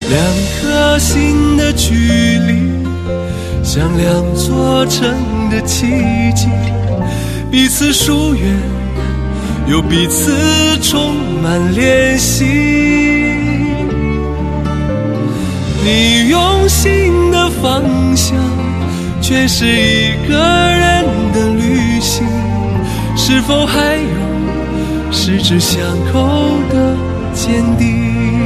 两颗心的距离像两座城的奇迹，彼此疏远又彼此充满联系。你用心的方向却是一个人的旅行，是否还有十指相扣的坚定？